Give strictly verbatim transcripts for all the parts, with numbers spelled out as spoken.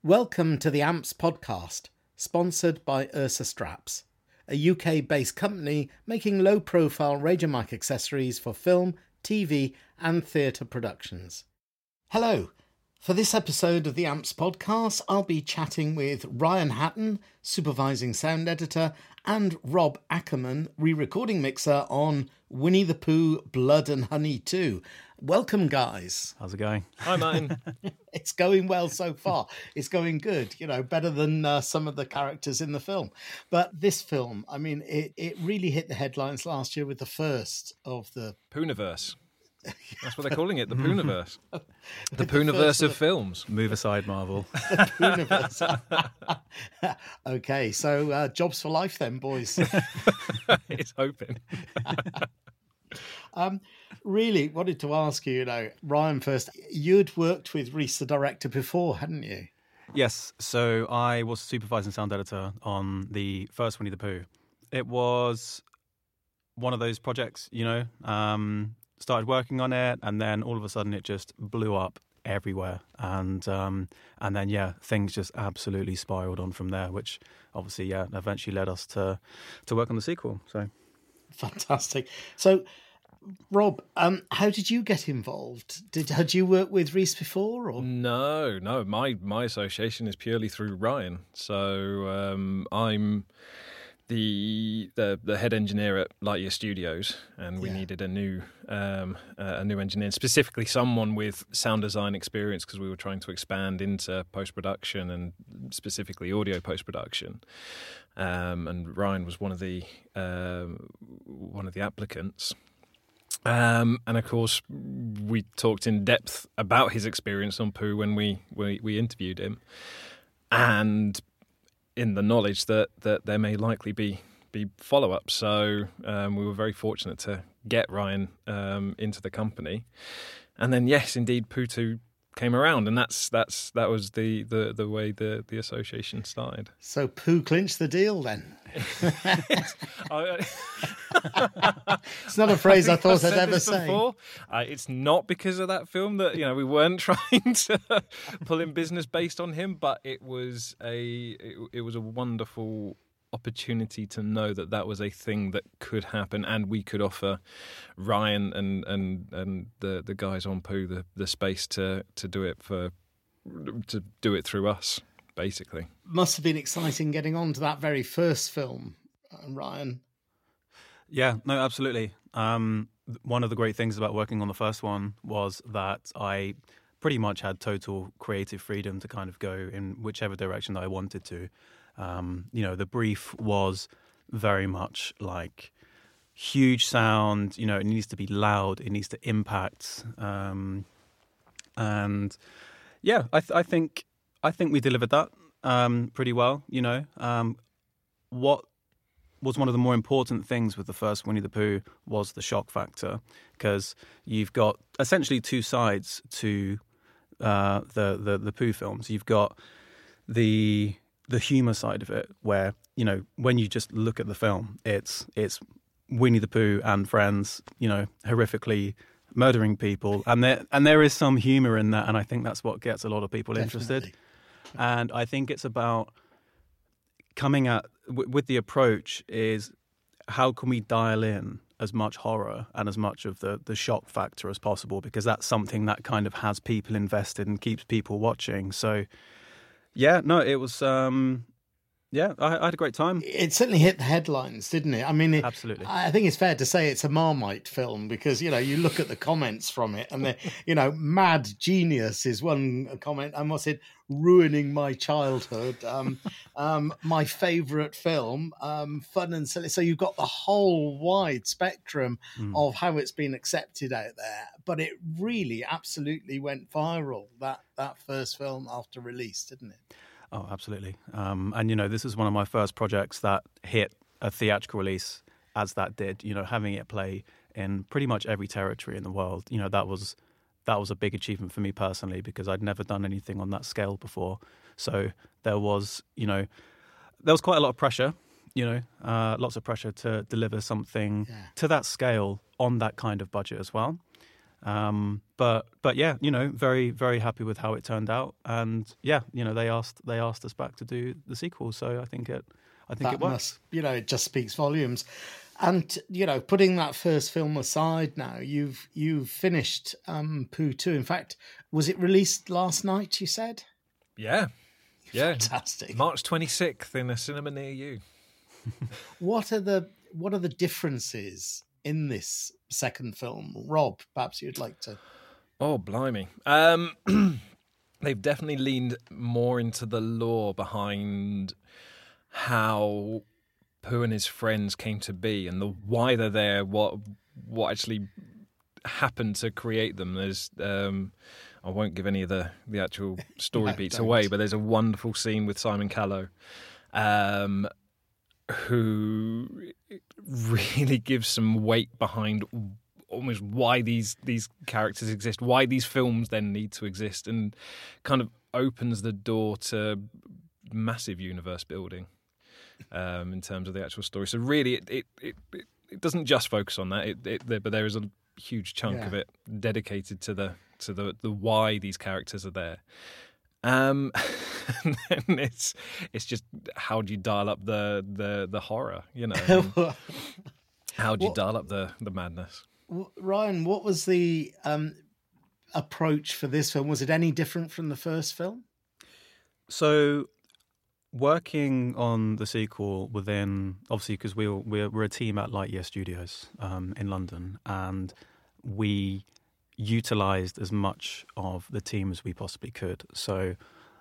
Welcome to the A MPs podcast, sponsored by Ursa Straps, a U K-based company making low-profile radio mic accessories for film, T V and theatre productions. Hello. For this episode of the A M Ps podcast, I'll be chatting with Ryan Hatton, supervising sound editor, and Rob Ackerman, re-recording mixer on Winnie the Pooh, Blood and Honey two. Welcome, guys. How's it going? Hi, Martin. It's going well so far. It's going good, you know, better than uh, some of the characters in the film. But this film, I mean, it, it really hit the headlines last year with the first of the... Pooniverse. That's what they're calling it, the Pooniverse. The Pooniverse of, of films. Move aside, Marvel. The Pooniverse. Okay, so uh, jobs for life then, boys. It's hoping. um, really wanted to ask you, you know, Ryan first, you'd worked with Rhys, the director, before, hadn't you? Yes, so I was supervising sound editor on the first Winnie the Pooh. It was one of those projects, you know, um, started working on it, and then all of a sudden it just blew up everywhere. And um, and then, yeah, things just absolutely spiraled on from there, which obviously, yeah, eventually led us to, to work on the sequel. So fantastic. So, Rob, um, how did you get involved? Did had you worked with Rhys before? Or no, no. My my association is purely through Ryan. So um, I'm the, the the head engineer at Lightyear Studios, and we yeah. needed a new um, uh, a new engineer, specifically someone with sound design experience, because we were trying to expand into post production and specifically audio post production. Um, and Ryan was one of the uh, one of the applicants. Um, and of course, we talked in depth about his experience on Pooh when we, we, we interviewed him, and in the knowledge that, that there may likely be be follow-up. So um, we were very fortunate to get Ryan um, into the company, and then yes, indeed, Pooh two came around, and that's that's that was the, the, the way the, the association started. So Pooh clinched the deal then. It's not a phrase I, I thought I'd ever say. Uh, it's not because of that film that, you know, we weren't trying to pull in business based on him, but it was a it, it was a wonderful opportunity to know that that was a thing that could happen, and we could offer Ryan and and and the the guys on Pooh the the space to to do it for to do it through us, basically. Must have been exciting getting on to that very first film, Ryan. Yeah, no, absolutely. Um, one of the great things about working on the first one was that I pretty much had total creative freedom to kind of go in whichever direction that I wanted to. Um, you know, the brief was very much like huge sound, you know, it needs to be loud, it needs to impact. Um, and yeah, I, th- I think I think we delivered that um, pretty well, you know. Um, what was one of the more important things with the first Winnie the Pooh was the shock factor, because you've got essentially two sides to uh, the, the the Pooh films. You've got the the humour side of it, where, you know, when you just look at the film, it's it's Winnie the Pooh and friends, you know, horrifically murdering people, and there and there is some humour in that, and I think that's what gets a lot of people Definitely. interested. And I think it's about coming at w- with the approach is how can we dial in as much horror and as much of the the shock factor as possible, because that's something that kind of has people invested and keeps people watching. So yeah, no, it was um yeah, I, I had a great time. It certainly hit the headlines, didn't it? I mean, it, absolutely. I think it's fair to say it's a Marmite film, because, you know, you look at the comments from it, and the, you know, mad genius is one comment. And what's it? Ruining my childhood. Um, um, my favourite film. Um, fun and silly. So you've got the whole wide spectrum mm. of how it's been accepted out there. But it really, absolutely went viral, that that first film after release, didn't it? Oh, absolutely. Um, and, you know, this is one of my first projects that hit a theatrical release as that did, you know, having it play in pretty much every territory in the world. You know, that was that was a big achievement for me personally, because I'd never done anything on that scale before. So there was, you know, there was quite a lot of pressure, you know, uh, lots of pressure to deliver something yeah. to that scale on that kind of budget as well. Um, but but yeah, you know, very very happy with how it turned out, and yeah, you know, they asked they asked us back to do the sequel, so I think it I think that it works. Must, you know, it just speaks volumes. And you know, putting that first film aside, now you've you've finished um, Pooh two. In fact, was it released last night? You said, yeah, yeah, fantastic. March twenty-sixth in a cinema near you. What are the what are the differences in this second film? Rob, perhaps you'd like to. Oh, blimey. Um, they've definitely leaned more into the lore behind how Pooh and his friends came to be and the why they're there, what what actually happened to create them. There's um, I won't give any of the, the actual story No, beats don't. away, but there's a wonderful scene with Simon Callow, um, who really gives some weight behind almost why these these characters exist, why these films then need to exist, and kind of opens the door to massive universe building um, in terms of the actual story. So really, it it, it, it doesn't just focus on that, it, it, but there is a huge chunk Yeah. of it dedicated to the to the, the why these characters are there. Um, and then it's it's just how do you dial up the the, the horror, you know? How do you What- dial up the, the madness? Ryan, what was the um, approach for this film? Was it any different from the first film? So, working on the sequel within, obviously, because we we're, we're a team at Lightyear Studios um, in London, and we utilised as much of the team as we possibly could. So,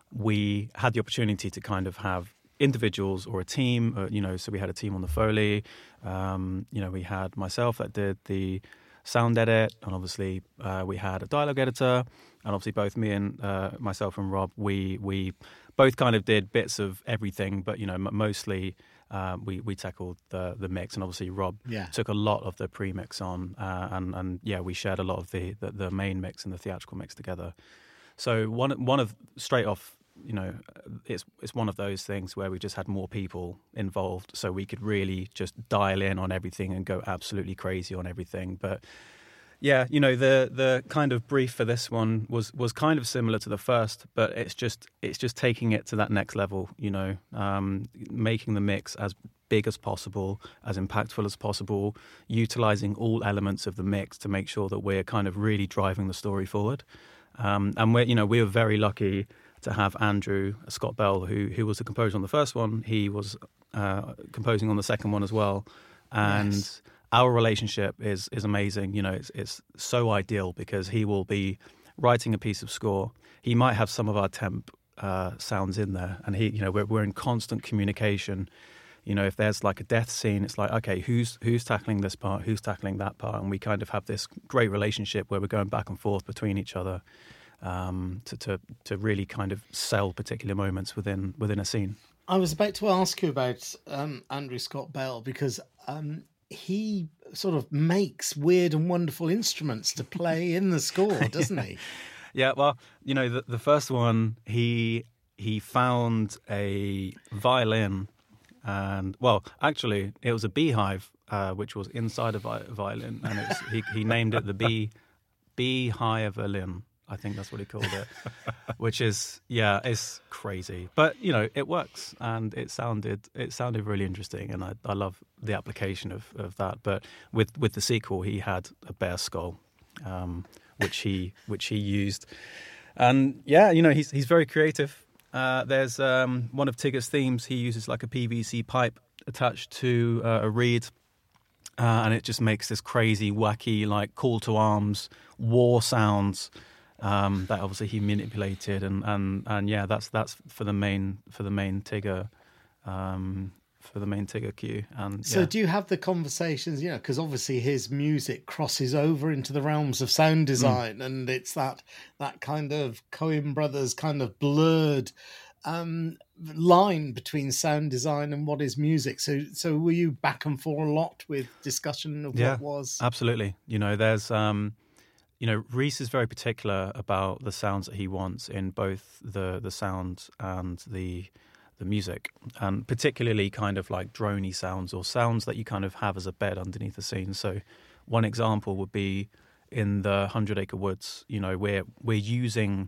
we had the opportunity to kind of have individuals or a team, uh, you know, so we had a team on the Foley, um, you know, we had myself that did the sound edit, and obviously uh, we had a dialogue editor, and obviously both me and uh, myself and Rob, we we both kind of did bits of everything, but you know, m- mostly uh, we we tackled the the mix, and obviously Rob Yeah. took a lot of the pre-mix on, uh, and and yeah, we shared a lot of the, the the main mix and the theatrical mix together. So one one of straight off, you know, it's it's one of those things where we just had more people involved, so we could really just dial in on everything and go absolutely crazy on everything. But yeah, you know, the the kind of brief for this one was was kind of similar to the first, but it's just it's just taking it to that next level, you know, um, making the mix as big as possible, as impactful as possible, utilizing all elements of the mix to make sure that we're kind of really driving the story forward. Um, and we're, you know, we were very lucky to have Andrew Scott Bell, who who was the composer on the first one. He was uh, composing on the second one as well, and Yes. our relationship is is amazing. You know, it's it's so ideal because he will be writing a piece of score. He might have some of our temp uh, sounds in there, and he, you know, we're we're in constant communication. You know, if there's like a death scene, it's like, okay, who's who's tackling this part, who's tackling that part, and we kind of have this great relationship where we're going back and forth between each other um, to, to to really kind of sell particular moments within within a scene. I was about to ask you about um, Andrew Scott Bell because um, he sort of makes weird and wonderful instruments to play in the score, doesn't he? Yeah, well, you know, the, the first one, he he found a violin, and well, actually, it was a beehive, uh, which was inside a vi- violin, and it's, he he named it the bee beehive violin. I think that's what he called it, which is, yeah, it's crazy, but you know, it works, and it sounded it sounded really interesting, and I, I love the application of, of that. But with with the sequel, he had a bear skull, um, which he which he used, and yeah, you know, he's he's very creative. Uh, there's um, one of Tigger's themes. He uses like a P V C pipe attached to uh, a reed. Uh, and it just makes this crazy, wacky, like call to arms, war sounds um, that obviously he manipulated, and, and, and yeah, that's that's for the main for the main Tigger, um, for the main Tigger cue. And So yeah. do you have the conversations, you know, because obviously his music crosses over into the realms of sound design, mm. and it's that that kind of Coen Brothers kind of blurred um, line between sound design and what is music. So so were you back and forth a lot with discussion of yeah, what was? Absolutely. You know, there's, um, you know, Rhys is very particular about the sounds that he wants in both the, the sound and the the music, and particularly kind of like droney sounds or sounds that you kind of have as a bed underneath the scene. So one example would be in the Hundred Acre Woods, you know, we're we're using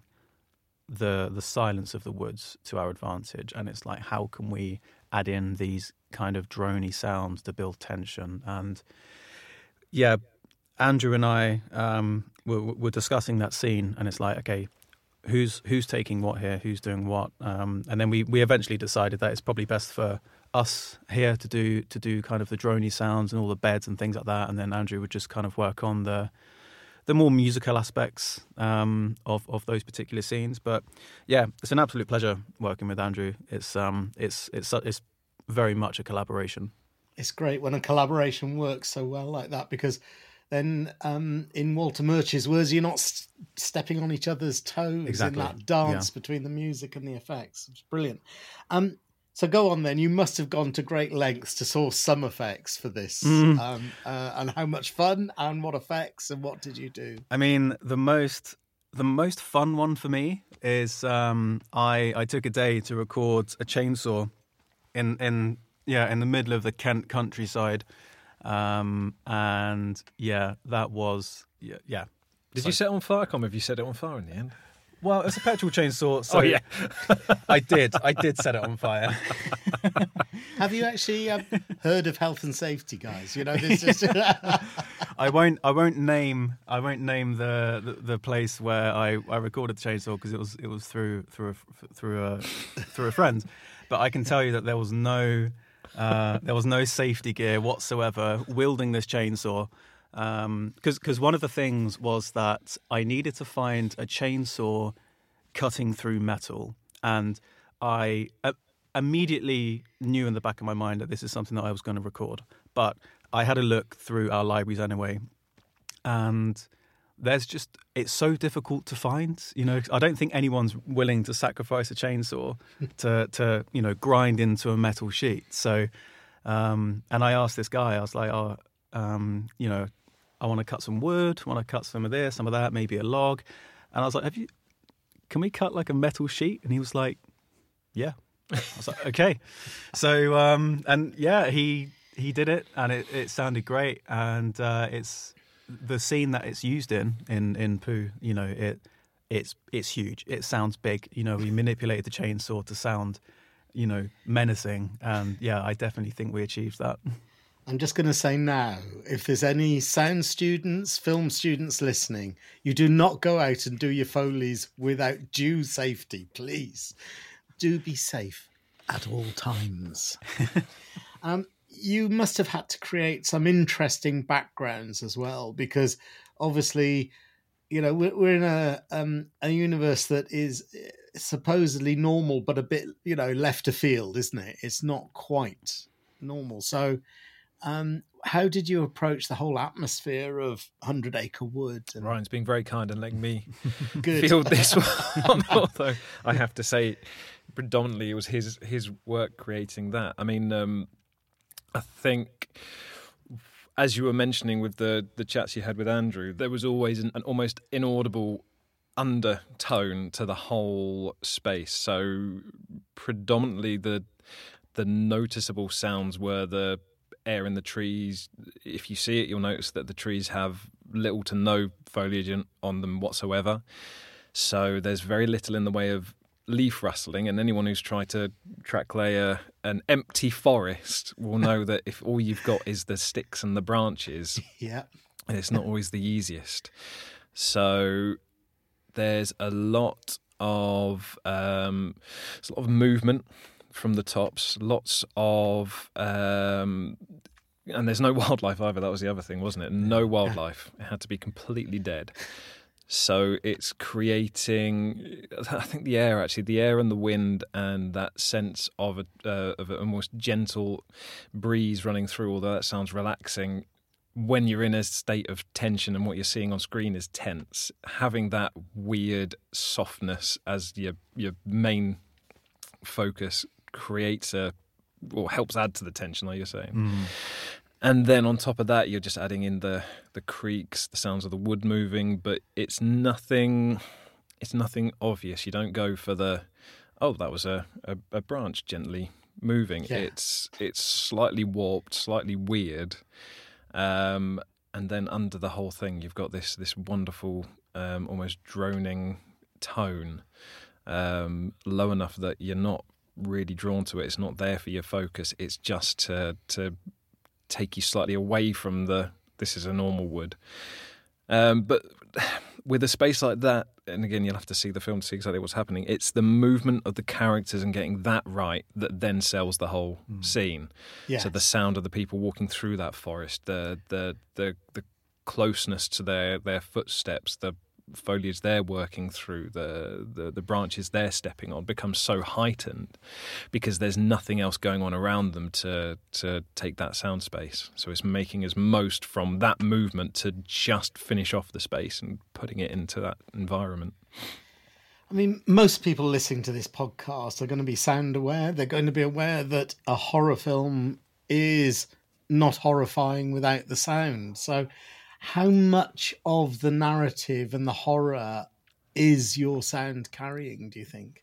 the the silence of the woods to our advantage, and it's like, how can we add in these kind of droney sounds to build tension? And yeah, Andrew and I um, were, were discussing that scene, and it's like, okay, who's who's taking what here, who's doing what, um, and then we, we eventually decided that it's probably best for us here to do to do kind of the droney sounds and all the beds and things like that, and then Andrew would just kind of work on the the more musical aspects um, of of those particular scenes. But yeah, it's an absolute pleasure working with Andrew. It's um it's it's it's very much a collaboration. It's great when a collaboration works so well like that, because then um, in Walter Murch's words, you're not st- stepping on each other's toes Exactly. in that dance Yeah. between the music and the effects. It's brilliant. Um, so go on then. You must have gone to great lengths to source some effects for this. Mm. Um, uh, and how much fun and what effects and what did you do? I mean, the most the most fun one for me is um, I I took a day to record a chainsaw in in yeah in the middle of the Kent countryside, um, and yeah, that was yeah. yeah. Did So- you set it on fire? I can't remember if you set it on fire in the end. Well, it's a petrol chainsaw, so Oh, yeah. I did I did set it on fire. Have you actually um, heard of health and safety, guys? You know, this is I won't. I won't name. I won't name the, the, the place where I, I recorded the chainsaw, because it was it was through through a, through a through a friend. But I can tell you that there was no uh, there was no safety gear whatsoever wielding this chainsaw. Because um, because one of the things was that I needed to find a chainsaw cutting through metal, and I uh, immediately knew in the back of my mind that this is something that I was going to record. But I had a look through our libraries anyway, and there's just, it's so difficult to find. You know, I don't think anyone's willing to sacrifice a chainsaw to to you know grind into a metal sheet. So, um, and I asked this guy, I was like, oh, um, you know. I want to cut some wood, I want to cut some of this, some of that, maybe a log. And I was like, have you, can we cut like a metal sheet? And he was like, yeah. I was like, okay. So, um, and yeah, he he did it, and it, it sounded great. And uh, it's the scene that it's used in, in, in Pooh, you know, it it's it's huge. It sounds big. You know, we manipulated the chainsaw to sound, you know, menacing. And yeah, I definitely think we achieved that. I'm just going to say now, if there's any sound students, film students listening, you do not go out and do your Foleys without due safety, please. Do be safe at all times. um, you must have had to create some interesting backgrounds as well, because obviously, you know, we're, we're in a um, a universe that is supposedly normal, but a bit, you know, left of field, isn't it? It's not quite normal. So, Um, how did you approach the whole atmosphere of Hundred Acre Wood? And... Ryan's being very kind and letting me Good. field this one. Although I have to say, predominantly it was his his work creating that. I mean, um, I think, as you were mentioning with the the chats you had with Andrew, there was always an, an almost inaudible undertone to the whole space. So predominantly the the noticeable sounds were the air in the trees. If you see it, you'll notice that the trees have little to no foliage on them whatsoever. So there's very little in the way of leaf rustling, and anyone who's tried to track lay a, an empty forest will know that if all you've got is the sticks and the branches, yeah, it's not always the easiest. So there's a lot of um, there's a lot of movement from the tops, lots of um, and there's no wildlife either. That was the other thing, wasn't it? No wildlife. It had to be completely dead. So it's creating, I think the air actually, the air and the wind and that sense of a uh, of an almost gentle breeze running through, although that sounds relaxing, when you're in a state of tension and what you're seeing on screen is tense, having that weird softness as your your main focus creates a, or helps add to the tension, like you're saying. Mm. And then on top of that, you're just adding in the, the creaks, the sounds of the wood moving, but it's nothing it's nothing obvious. You don't go for the, oh, that was a, a, a branch gently moving. Yeah. It's it's slightly warped, slightly weird. Um, and then under the whole thing, you've got this this wonderful, um, almost droning tone, um, low enough that you're not really drawn to it. It's not there for your focus. It's just to to take you slightly away from the this is a normal wood. Um, but with a space like that, and again, you'll have to see the film to see exactly what's happening. It's the movement of the characters and getting that right that then sells the whole mm. scene. Yes. So the sound of the people walking through that forest, the the the, the closeness to their, their footsteps, the foliage they're working through, the, the the branches they're stepping on becomes so heightened because there's nothing else going on around them to to take that sound space. So it's making as most from that movement to just finish off the space and putting it into that environment. I mean, most people listening to this podcast are going to be sound aware. They're going to be aware that a horror film is not horrifying without the sound. So how much of the narrative and the horror is your sound carrying, do you think?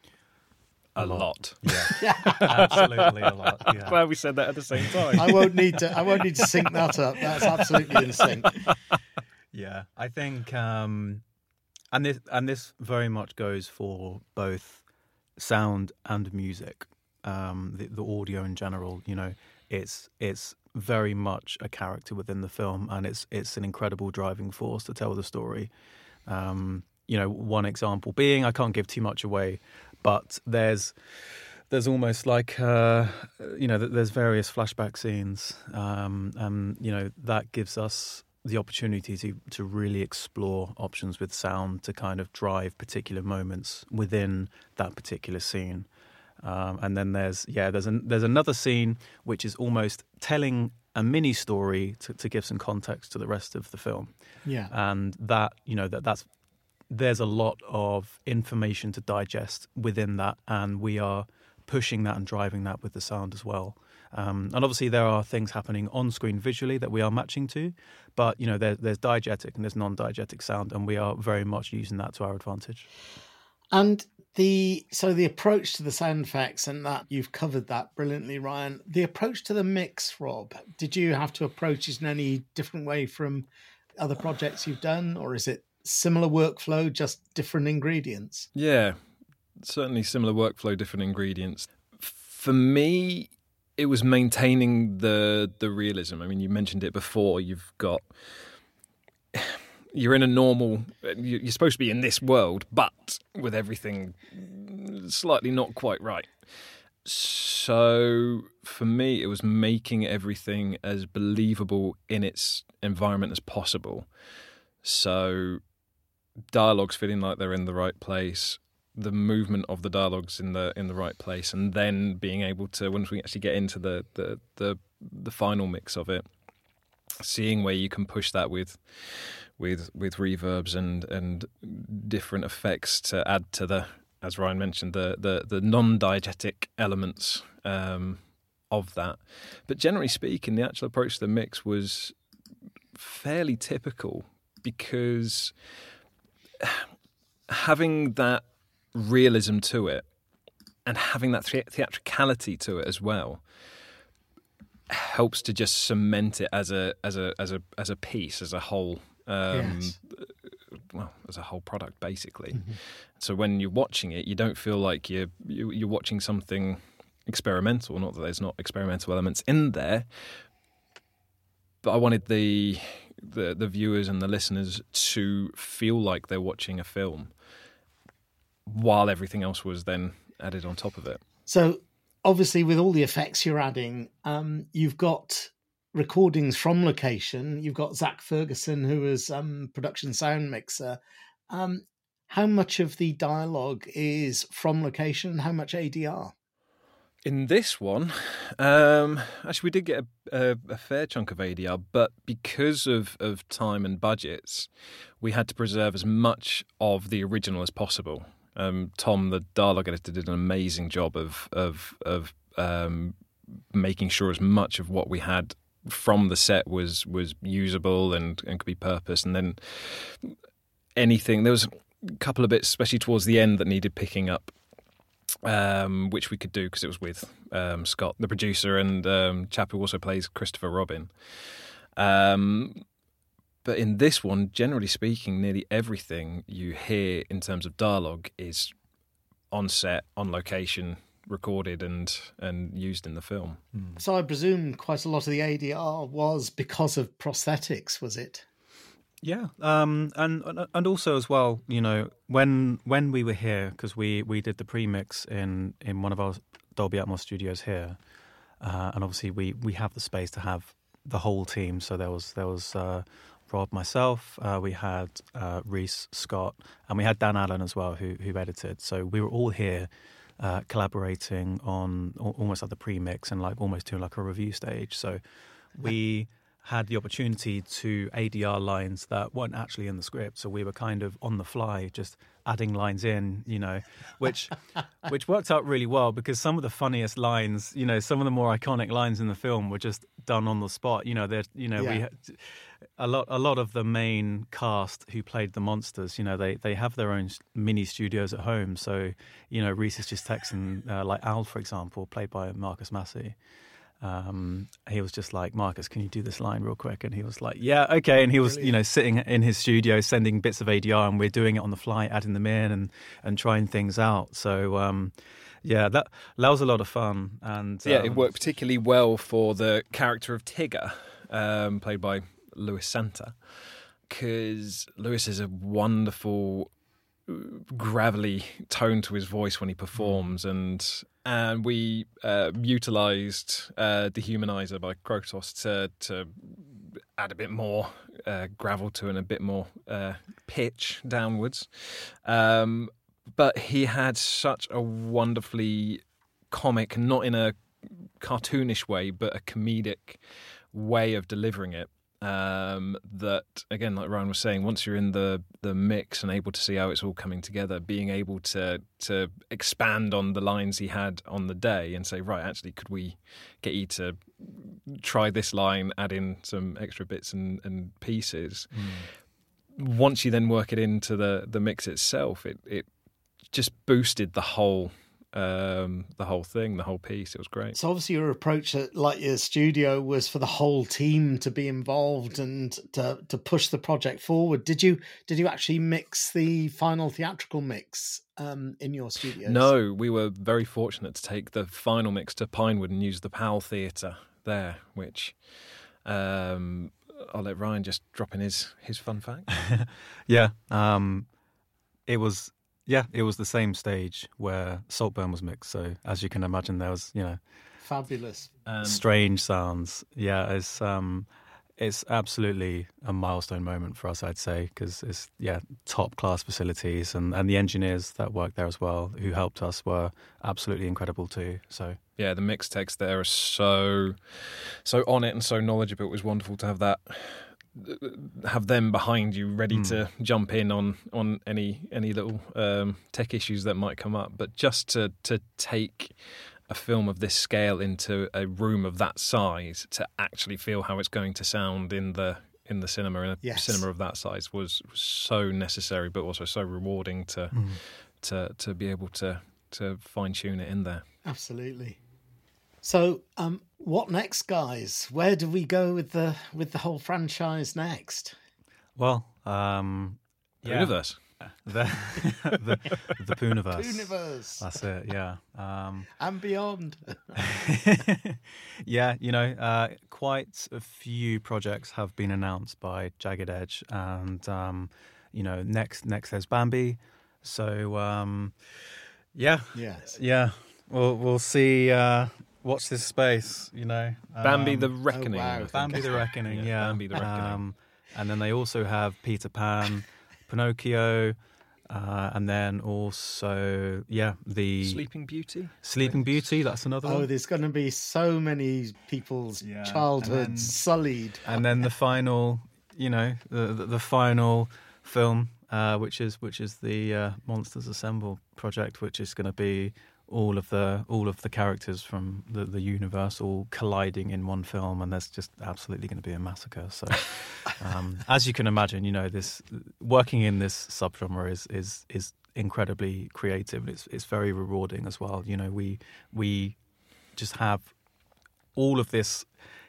A, a lot. lot. Yeah. Absolutely a lot. Yeah. Glad we said that at the same time. I won't need to I won't need to sync that up. That's absolutely in sync. Yeah. I think um and this and this very much goes for both sound and music. Um the, the audio in general, you know, it's it's very much a character within the film, and it's it's an incredible driving force to tell the story. Um, you know, one example being, I can't give too much away, but there's there's almost like uh, you know, there's various flashback scenes, um, and you know that gives us the opportunity to to really explore options with sound to kind of drive particular moments within that particular scene. Um, and then there's yeah there's an, there's another scene which is almost telling a mini story to, to give some context to the rest of the film. Yeah, and that you know that that's there's a lot of information to digest within that, and we are pushing that and driving that with the sound as well. Um, and obviously there are things happening on screen visually that we are matching to, but you know there, there's diegetic and there's non-diegetic sound, and we are very much using that to our advantage. And the so the approach to the sound effects, and that you've covered that brilliantly, Ryan. The approach to the mix, Rob, did you have to approach it in any different way from other projects you've done, or is it similar workflow, just different ingredients? Yeah, certainly similar workflow, different ingredients. For me, it was maintaining the the realism. I mean, you mentioned it before. You've got you're in a normal. You're supposed to be in this world, but with everything slightly not quite right. So for me, it was making everything as believable in its environment as possible. So dialogues feeling like they're in the right place, the movement of the dialogues in the in the right place, and then being able to, once we actually get into the the the, the final mix of it, seeing where you can push that with with with reverbs and and different effects to add to the, as Ryan mentioned, the the, the non-diegetic elements um, of that. But generally speaking, the actual approach to the mix was fairly typical, because having that realism to it and having that the- theatricality to it as well helps to just cement it as a as a as a as a piece, as a whole. Um, yes. Well, as a whole product, basically. Mm-hmm. So when you're watching it, you don't feel like you're you're watching something experimental. Not that there's not experimental elements in there, but I wanted the the the viewers and the listeners to feel like they're watching a film, while everything else was then added on top of it. So obviously, with all the effects you're adding, um, you've got recordings from location. You've got Zach Ferguson, who is um, production sound mixer. Um, how much of the dialogue is from location? How much A D R? In this one, um, actually, we did get a, a, a fair chunk of A D R, but because of, of time and budgets, we had to preserve as much of the original as possible. Um, Tom, the dialogue editor, did an amazing job of of of um, making sure as much of what we had from the set was was usable and, and could be purposed. And then anything, there was a couple of bits, especially towards the end, that needed picking up, um, which we could do because it was with um, Scott, the producer, and um, chap who also plays Christopher Robin. Um, but in this one, generally speaking, nearly everything you hear in terms of dialogue is on set, on location, recorded and and used in the film. Mm. So I presume quite a lot of the A D R was because of prosthetics, was it? Yeah, um, and and also as well, you know, when when we were here, because we, we did the pre-mix in, in one of our Dolby Atmos studios here, uh, and obviously we, we have the space to have the whole team. So there was there was uh, Rob, myself, uh, we had uh, Reese, Scott, and we had Dan Allen as well, who who edited. So we were all here uh, collaborating on almost like the pre-mix and like almost doing like a review stage. So we had the opportunity to A D R lines that weren't actually in the script. So we were kind of on the fly, just adding lines in, you know, which which worked out really well because some of the funniest lines, you know, some of the more iconic lines in the film were just done on the spot. You know, they're, you know, yeah. we had a lot a lot of the main cast who played the monsters, you know, they, they have their own mini studios at home. So, you know, Reese is just texting, uh, like Al, for example, played by Marcus Massey. Um, he was just like, Marcus, can you do this line real quick? And he was like, yeah, okay. And he was, Brilliant. you know, sitting in his studio, sending bits of A D R, and we're doing it on the fly, adding them in and, and trying things out. So, um, yeah, that that was a lot of fun. And yeah, um, it worked particularly well for the character of Tigger, um, played by Louis Santa, because Louis has a wonderful gravelly tone to his voice when he performs, and and we uh, utilised uh, Dehumanizer by Krotos to to add a bit more uh, gravel to it and a bit more uh, pitch downwards. Um, but he had such a wonderfully comic, not in a cartoonish way, but a comedic way of delivering it. Um, that, again, like Ryan was saying, once you're in the, the mix and able to see how it's all coming together, being able to to expand on the lines he had on the day and say, right, actually, could we get you to try this line, add in some extra bits and, and pieces. Mm. Once you then work it into the, the mix itself, it, it just boosted the whole Um, the whole thing, the whole piece. It was great. So obviously your approach at Lightyear Studio was for the whole team to be involved and to to push the project forward. Did you did you actually mix the final theatrical mix um, in your studios? No, we were very fortunate to take the final mix to Pinewood and use the Powell Theatre there, which um, I'll let Ryan just drop in his, his fun fact. yeah, um, it was... Yeah, it was the same stage where Saltburn was mixed. So as you can imagine, there was, you know, fabulous, um, strange sounds. Yeah, it's um, it's absolutely a milestone moment for us, I'd say, because it's yeah top class facilities, and, and the engineers that worked there as well, who helped us, were absolutely incredible too. So yeah, the mix techs there are so so on it and so knowledgeable. It was wonderful to have that. Have them behind you, ready mm. to jump in on on any any little um, tech issues that might come up. But just to to take a film of this scale into a room of that size, to actually feel how it's going to sound in the in the cinema, in a yes. cinema of that size, was, was so necessary, but also so rewarding to mm. to to be able to to fine tune it in there. Absolutely. So, um, what next, guys? Where do we go with the with the whole franchise next? Well, um, yeah. Pooniverse. The, the, the Pooniverse. Pooniverse. That's it, yeah. Um, and beyond. yeah, you know, uh, quite a few projects have been announced by Jagged Edge. And, um, you know, next next there's Bambi. So, um, yeah. Yes. Yeah. We'll, we'll see... Uh, Watch this space, you know. Um, Bambi the Reckoning. Oh, wow. Bambi the Reckoning, yeah. yeah. Bambi the Reckoning. Um, and then they also have Peter Pan, Pinocchio, uh, and then also, yeah, the... Sleeping Beauty? Sleeping Beauty, that's another oh, one. Oh, there's going to be so many people's yeah. childhoods and then, sullied. And then the final, you know, the the, the final film, uh, which is which is the uh, Monsters Assemble project, which is going to be... all of the all of the characters from the, the universe all colliding in one film, and there's just absolutely going to be a massacre. So, um, as you can imagine, you know, this working in this subgenre is is is incredibly creative. It's it's very rewarding as well. You know, we we just have all of this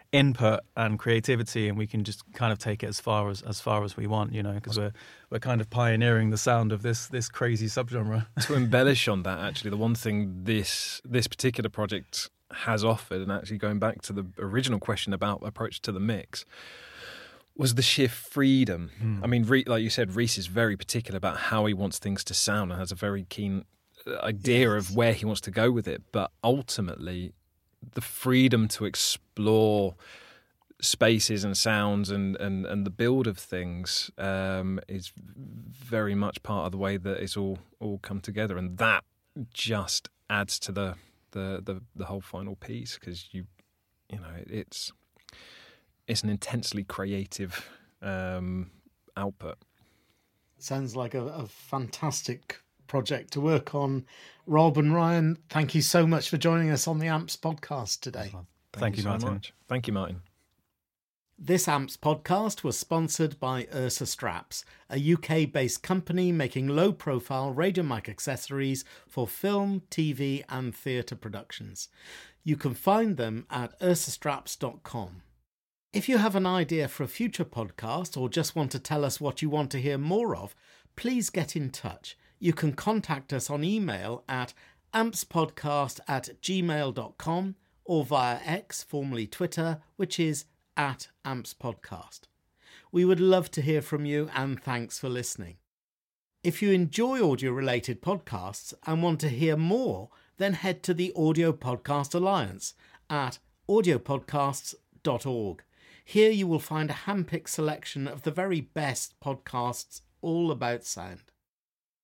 input and creativity, and we can just kind of take it as far as as far as we want, you know, because we're we're kind of pioneering the sound of this this crazy subgenre. To embellish on that, actually, the one thing this this particular project has offered, and actually going back to the original question about approach to the mix, was the sheer freedom. Mm. I mean, like you said, Rhys is very particular about how he wants things to sound and has a very keen idea yes. of where he wants to go with it. But ultimately, the freedom to explore spaces and sounds and, and, and the build of things um, is very much part of the way that it's all all come together, and that just adds to the the the, the whole final piece, because you you know it's it's an intensely creative um, output. Sounds like a, a fantastic project to work on. Rob and Ryan, thank you so much for joining us on the A M P S podcast today. Thank, thank you, you so Martin. Much. Thank you, Martin. This A M P S podcast was sponsored by Ursa Straps, a U K-based company making low-profile radio mic accessories for film, T V and theatre productions. You can find them at ursa straps dot com. If you have an idea for a future podcast or just want to tell us what you want to hear more of, please get in touch. You can contact us on email at ampspodcast at gmail dot com or via X, formerly Twitter, which is at ampspodcast. We would love to hear from you, and thanks for listening. If you enjoy audio-related podcasts and want to hear more, then head to the Audio Podcast Alliance at audio podcasts dot org. Here you will find a hand-picked selection of the very best podcasts all about sound.